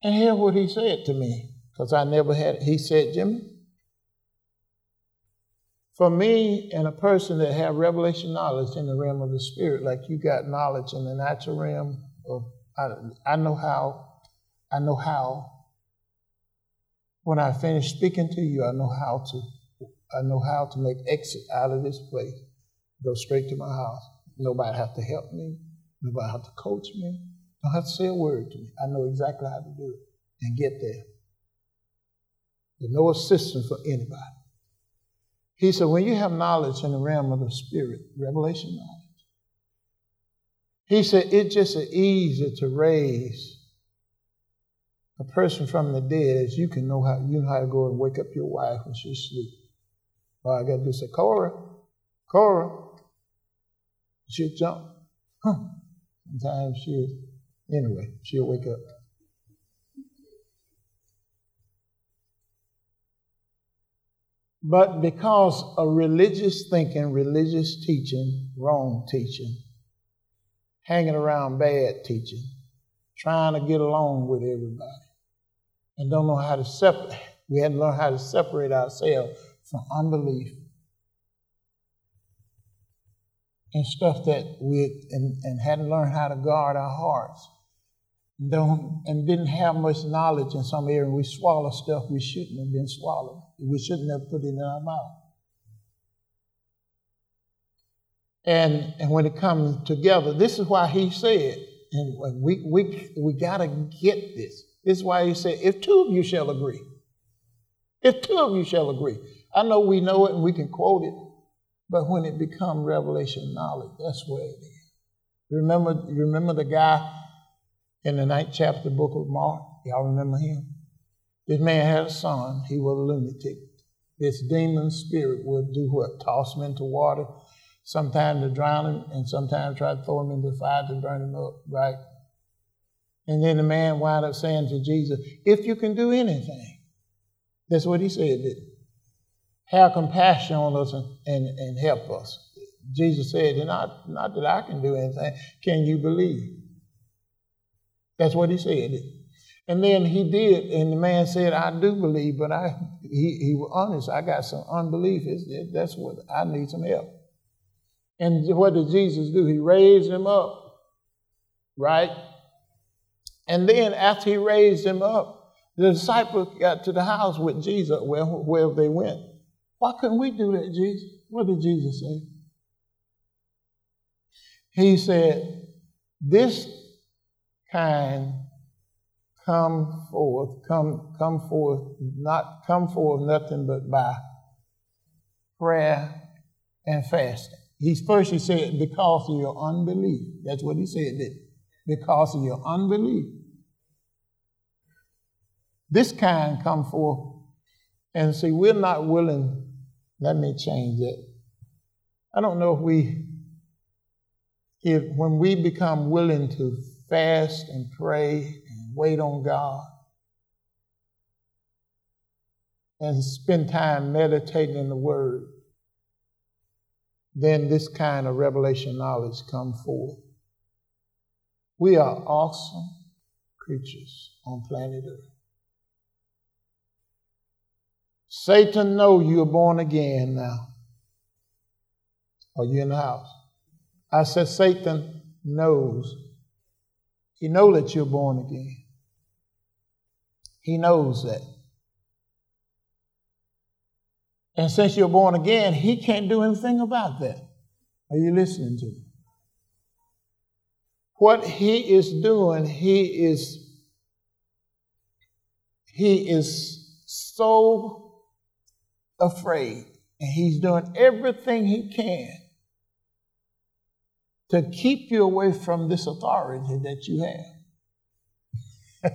And hear what he said to me, because I never had, he said, Jimmy, for me and a person that have revelation knowledge in the realm of the spirit, like you got knowledge in the natural realm of, I know how, when I finish speaking to you, I know how to make exit out of this place, go straight to my house. Nobody have to help me. Nobody have to coach me. Don't have to say a word to me. I know exactly how to do it and get there. There's no assistance for anybody. He said, when you have knowledge in the realm of the spirit, revelation knowledge, he said, it's just as easy to raise a person from the dead as you know how to go and wake up your wife when she's asleep. All I got to do is say, Cora. She'll jump. Sometimes she'll wake up. But because of religious thinking, religious teaching, wrong teaching, hanging around bad teaching, trying to get along with everybody, and don't know how to separate, we had to learn how to separate ourselves from unbelief and stuff that and hadn't learned how to guard our hearts. And didn't have much knowledge in some area. We swallow stuff we shouldn't have been swallowing. We shouldn't have put it in our mouth. And when it comes together, this is why he said, and we got to get this. This is why he said, if two of you shall agree. If two of you shall agree. I know we know it and we can quote it, but when it becomes revelation knowledge, that's where it is. Remember the guy in the 9th chapter of the book of Mark? Y'all remember him? This man had a son. He was a lunatic. This demon spirit would do what? Toss him into water, sometimes to drown him, and sometimes try to throw him into the fire to burn him up, right? And then the man wound up saying to Jesus, if you can do anything. That's what he said, didn't he? Have compassion on us and help us. Jesus said, not that I can do anything. Can you believe? That's what he said. And then he did, and the man said, I do believe, but he was honest. I got some unbelief. That's what I need some help. And what did Jesus do? He raised him up, right? And then after he raised him up, the disciples got to the house with Jesus, wherever they went. Why couldn't we do that, Jesus? What did Jesus say? He said, this kind come forth nothing but by prayer and fasting. He said, because of your unbelief. That's what he said, didn't he? Because of your unbelief. This kind come forth. And see, we're not willing. Let me change that. I don't know if when we become willing to fast and pray and wait on God and spend time meditating in the Word, then this kind of revelation knowledge come forth. We are awesome creatures on planet Earth. Satan knows you're born again now. Are you in the house? I said Satan knows. He knows that you're born again. He knows that. And since you're born again, he can't do anything about that. Are you listening to me? What he is doing, he is so afraid, and he's doing everything he can to keep you away from this authority that you have.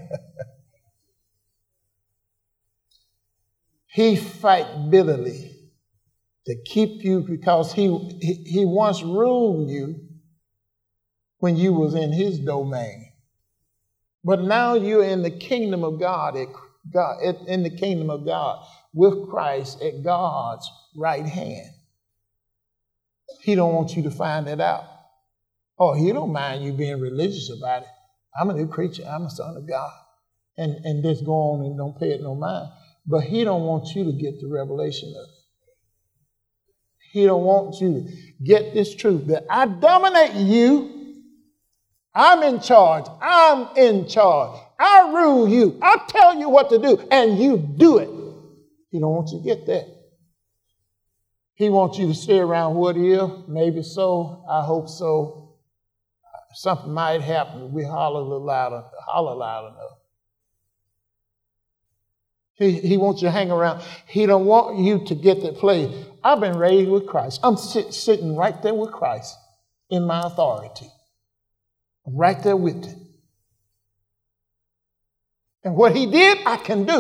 He fight bitterly to keep you because he once ruled you when you was in his domain. But now you're in the kingdom of God, in the kingdom of God with Christ at God's right hand. He don't want you to find that out. Oh, he don't mind you being religious about it. I'm a new creature. I'm a son of God. and just go on and don't pay it no mind. But he don't want you to get the revelation of it. He don't want you to get this truth that I dominate you. I'm in charge. I'm in charge. I rule you. I tell you what to do, and you do it. He don't want you to get that. He wants you to stay around what is. Maybe so. I hope so. Something might happen. We holler a little louder, holler loud enough. He wants you to hang around. He don't want you to get that place. I've been raised with Christ. I'm sitting right there with Christ in my authority. I'm right there with him. And what he did, I can do.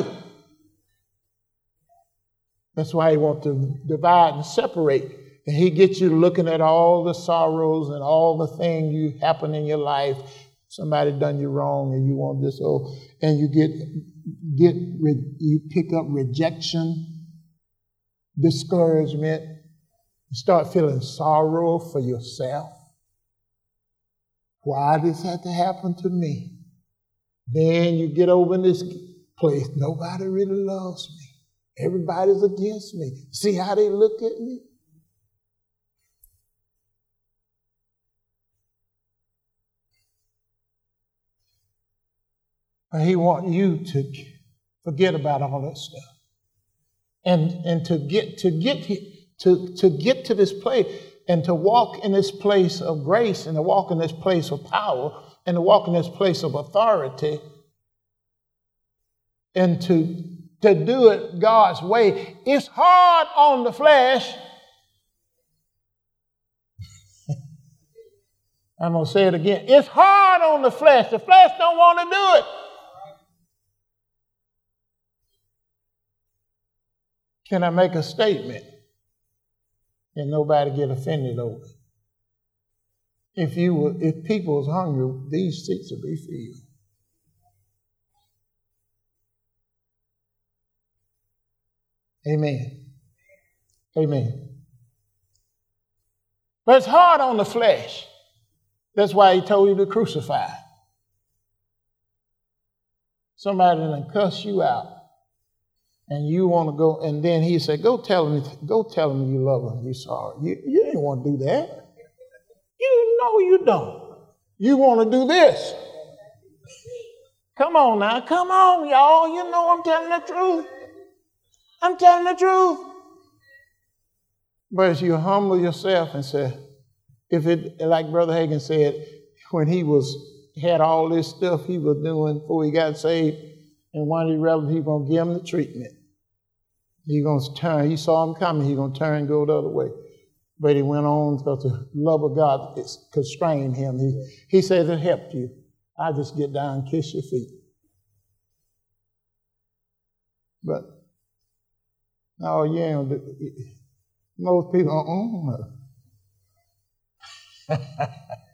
That's why he wants to divide and separate. And he gets you looking at all the sorrows and all the things you happen in your life. Somebody done you wrong and you want this, and you pick up rejection, discouragement. You start feeling sorrow for yourself. Why does that have to happen to me? Then you get over in this place. Nobody really loves me. Everybody's against me. See how they look at me? But he wants you to forget about all that stuff. And to get to this place and to walk in this place of grace and to walk in this place of power and to walk in this place of authority and to do it God's way. It's hard on the flesh. I'm going to say it again. It's hard on the flesh. The flesh don't want to do it. Can I make a statement and nobody get offended over it? If people was hungry, these seats would be filled. Amen. Amen. But it's hard on the flesh. That's why he told you to crucify. Somebody done cuss you out. And you want to go, and then he said, go tell him you love him, you're sorry. You didn't want to do that. You know you don't. You want to do this. Come on now, come on, y'all. You know I'm telling the truth. I'm telling the truth. But as you humble yourself and say, like Brother Hagin said, when he had all this stuff he was doing before he got saved, and one of his relatives, he's going to give him the treatment. He's going to turn. He saw him coming. He's going to turn and go the other way. But he went on because the love of God constrained him. He said, it helped you. I just get down and kiss your feet. But, no, yeah, most people,